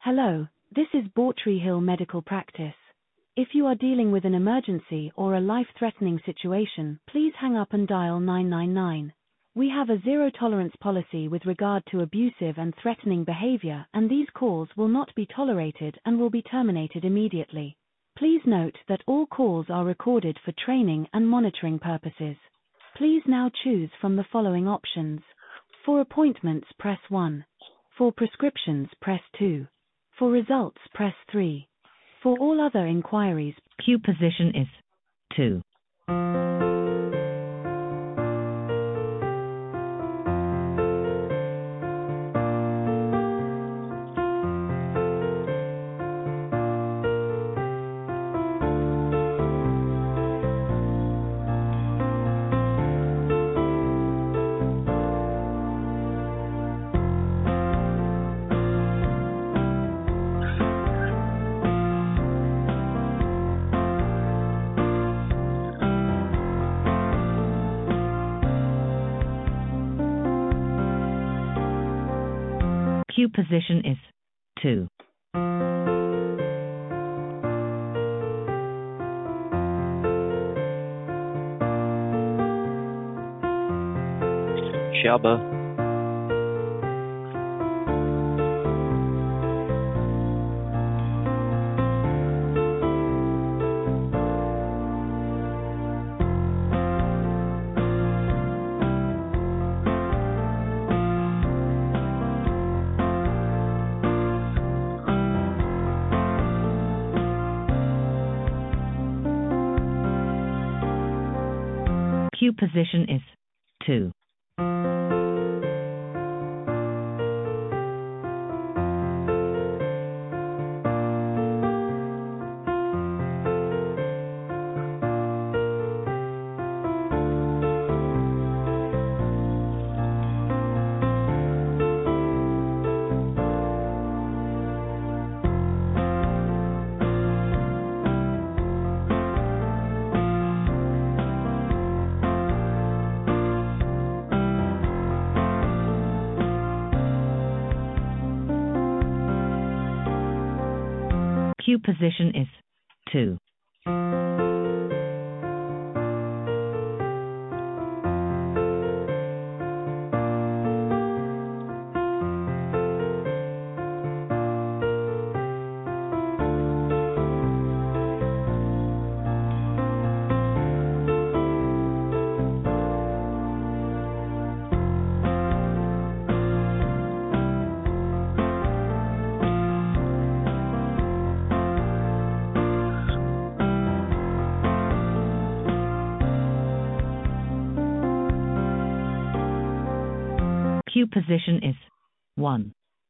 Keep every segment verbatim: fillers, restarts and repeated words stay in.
Hello, this is Bawtry Hill Medical Practice. If you are dealing with an emergency or a life-threatening situation, please hang up and dial nine nine nine. We have a zero-tolerance policy with regard to abusive and threatening behavior, and these calls will not be tolerated and will be terminated immediately. Please note that all calls are recorded for training and monitoring purposes. Please now choose from the following options. For appointments, press one. For prescriptions, press two. For results, press three. For all other inquiries, queue position is two. Queue position is two. Shabba. Queue position is two. Queue position is two. Queue position is one.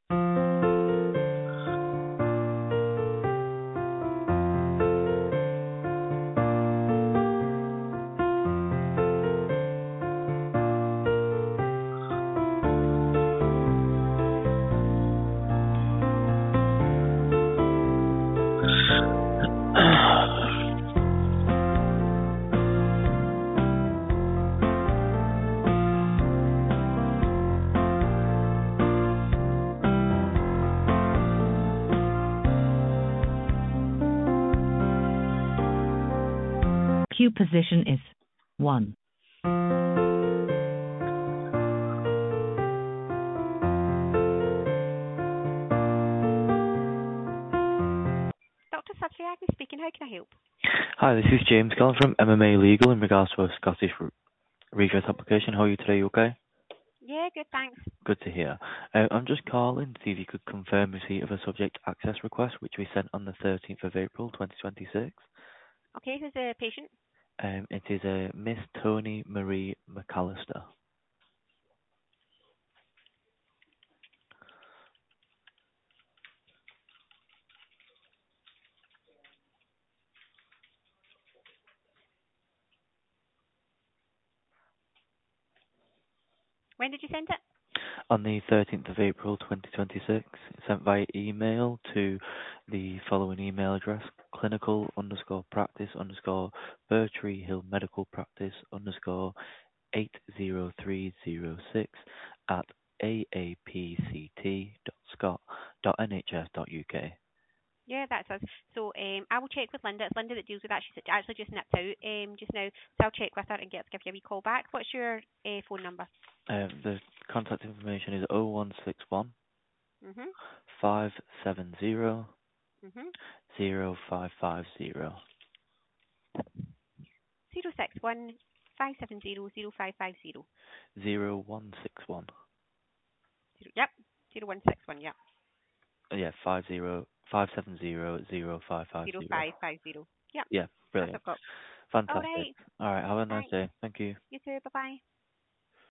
Queue position is one. Doctor Satriagni speaking. How can I help? Hi, this is James calling from M M A Legal in regards to a Scottish re- redress application. How are you today? You okay? Yeah, good, thanks. Good to hear. Uh, I'm just calling to see if you could confirm receipt of a subject access request which we sent on the thirteenth of April twenty twenty-six. Okay, who's the patient? Um, it is a Miss Tony Marie McAllister. When did you send it? On the thirteenth of April twenty twenty-six, sent via email to the following email address: clinical underscore practice underscore Bawtry Hill Medical Practice underscore eight zero three zero six at aapct dot scot dot n h s dot u k. Yeah, that's us. So um, I will check with Linda. It's Linda that deals with that. She's actually just nipped out um, just now. So I'll check with her and get her to give you a wee call back. What's your uh, phone number? Um, the contact information is oh one six one, Mhm. five seven zero, Mhm. zero five five zero. Zero six one five seven zero zero five five zero. zero one six one. Zero, yep. Zero one six one. Yep. Yeah, five zero five seven zero zero five five Zero zero. five five zero. Yep. Yeah, That's what brilliant. I've got. All Fantastic. right. All right, have a nice Thanks. day. Thank you. You too. Bye bye.